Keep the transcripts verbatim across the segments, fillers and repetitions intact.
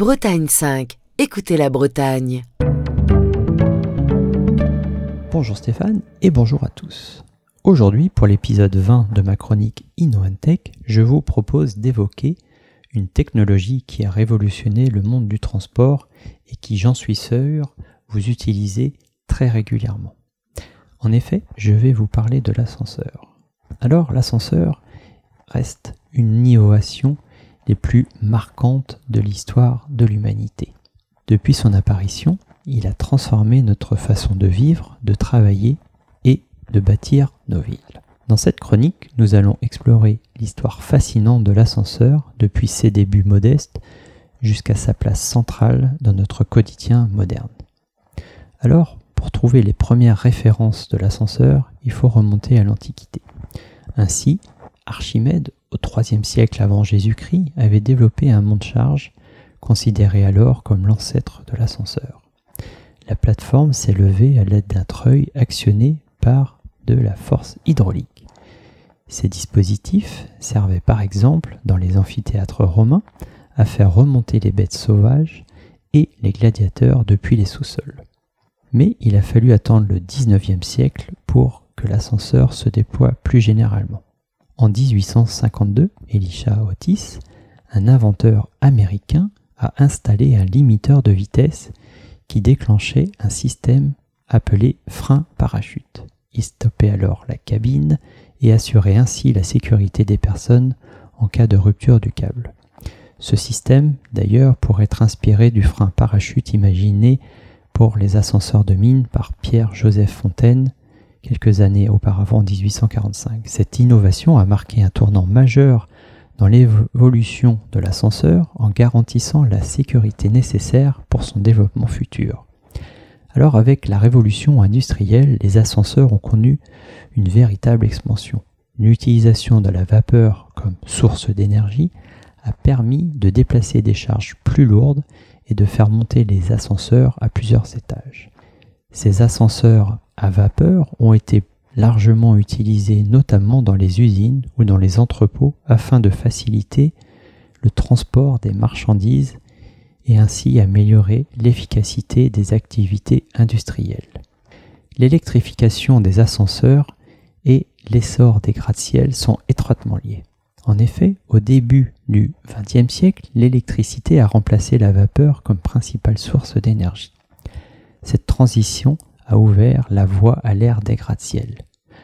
Bretagne cinq, écoutez la Bretagne. Bonjour Stéphane et bonjour à tous. Aujourd'hui, pour l'épisode vingt de ma chronique InnoAnTech, je vous propose d'évoquer une technologie qui a révolutionné le monde du transport et qui, j'en suis sûr, vous utilisez très régulièrement. En effet, je vais vous parler de l'ascenseur. Alors, l'ascenseur reste une innovation des plus marquantes de l'histoire de l'humanité. Depuis son apparition, il a transformé notre façon de vivre, de travailler et de bâtir nos villes. Dans cette chronique, nous allons explorer l'histoire fascinante de l'ascenseur depuis ses débuts modestes jusqu'à sa place centrale dans notre quotidien moderne. Alors, pour trouver les premières références de l'ascenseur, il faut remonter à l'Antiquité. Ainsi, Archimède, au troisième siècle avant Jésus-Christ, avait développé un monte-charge considéré alors comme l'ancêtre de l'ascenseur. La plateforme s'est levée à l'aide d'un treuil actionné par de la force hydraulique. Ces dispositifs servaient par exemple, dans les amphithéâtres romains, à faire remonter les bêtes sauvages et les gladiateurs depuis les sous-sols. Mais il a fallu attendre le dix-neuvième siècle pour que l'ascenseur se déploie plus généralement. En dix-huit cent cinquante-deux, Elisha Otis, un inventeur américain, a installé un limiteur de vitesse qui déclenchait un système appelé frein parachute. Il stoppait alors la cabine et assurait ainsi la sécurité des personnes en cas de rupture du câble. Ce système, d'ailleurs, pourrait être inspiré du frein parachute imaginé pour les ascenseurs de mine par Pierre-Joseph Fontaine quelques années auparavant, en dix-huit cent quarante-cinq. Cette innovation a marqué un tournant majeur dans l'évolution de l'ascenseur en garantissant la sécurité nécessaire pour son développement futur. Alors, avec la révolution industrielle, les ascenseurs ont connu une véritable expansion. L'utilisation de la vapeur comme source d'énergie a permis de déplacer des charges plus lourdes et de faire monter les ascenseurs à plusieurs étages. Ces ascenseurs à vapeur ont été largement utilisés notamment dans les usines ou dans les entrepôts afin de faciliter le transport des marchandises et ainsi améliorer l'efficacité des activités industrielles. L'électrification des ascenseurs et l'essor des gratte-ciel sont étroitement liés. En effet, au début du vingtième siècle, l'électricité a remplacé la vapeur comme principale source d'énergie. Cette transition a ouvert la voie à l'ère des gratte-ciel.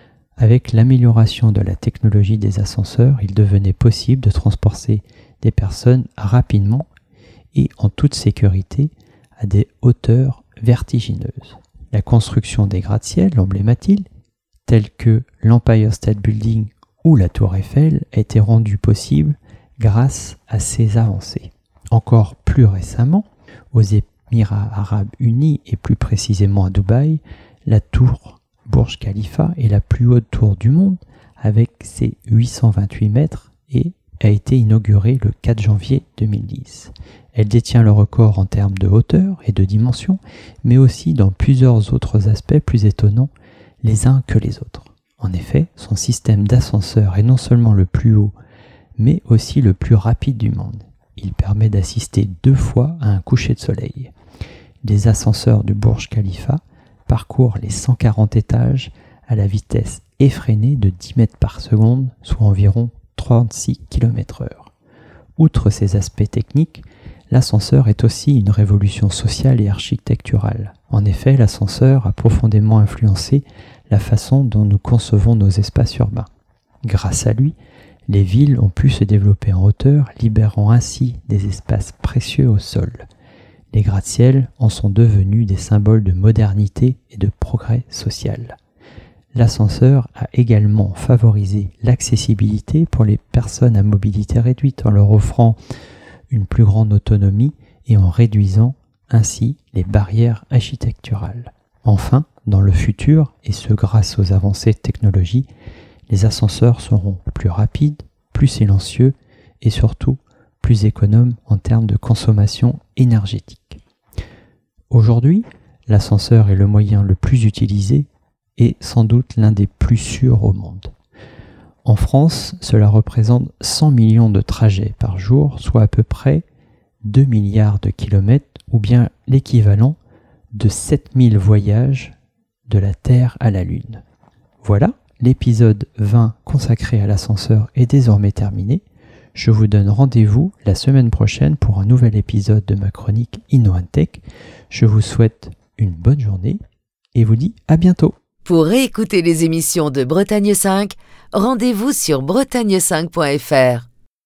Avec l'amélioration de la technologie des ascenseurs, il devenait possible de transporter des personnes rapidement et en toute sécurité à des hauteurs vertigineuses. La construction des gratte-ciel emblématiques, tels que l'Empire State Building ou la Tour Eiffel, a été rendue possible grâce à ces avancées. Encore plus récemment, aux Émirats arabes unis et plus précisément à Dubaï, la tour Burj Khalifa est la plus haute tour du monde avec ses huit cent vingt-huit mètres et a été inaugurée le quatre janvier deux mille dix. Elle détient le record en termes de hauteur et de dimension, mais aussi dans plusieurs autres aspects plus étonnants les uns que les autres. En effet, son système d'ascenseur est non seulement le plus haut, mais aussi le plus rapide du monde. Il permet d'assister deux fois à un coucher de soleil. Les ascenseurs du Burj Khalifa parcourent les cent quarante étages à la vitesse effrénée de dix mètres par seconde, soit environ trente-six kilomètres heure. Outre ces aspects techniques, l'ascenseur est aussi une révolution sociale et architecturale. En effet, l'ascenseur a profondément influencé la façon dont nous concevons nos espaces urbains. Grâce à lui, les villes ont pu se développer en hauteur, libérant ainsi des espaces précieux au sol. Les gratte-ciel en sont devenus des symboles de modernité et de progrès social. L'ascenseur a également favorisé l'accessibilité pour les personnes à mobilité réduite en leur offrant une plus grande autonomie et en réduisant ainsi les barrières architecturales. Enfin, dans le futur, et ce grâce aux avancées de technologie, les ascenseurs seront plus rapides, plus silencieux et surtout plus économes en termes de consommation énergétique. Aujourd'hui, l'ascenseur est le moyen le plus utilisé et sans doute l'un des plus sûrs au monde. En France, cela représente cent millions de trajets par jour, soit à peu près deux milliards de kilomètres ou bien l'équivalent de sept mille voyages de la Terre à la Lune. Voilà, l'épisode vingt consacré à l'ascenseur est désormais terminé. Je vous donne rendez-vous la semaine prochaine pour un nouvel épisode de ma chronique InnoOneTech. Je vous souhaite une bonne journée et vous dis à bientôt. Pour réécouter les émissions de Bretagne cinq, rendez-vous sur bretagne cinq point f r.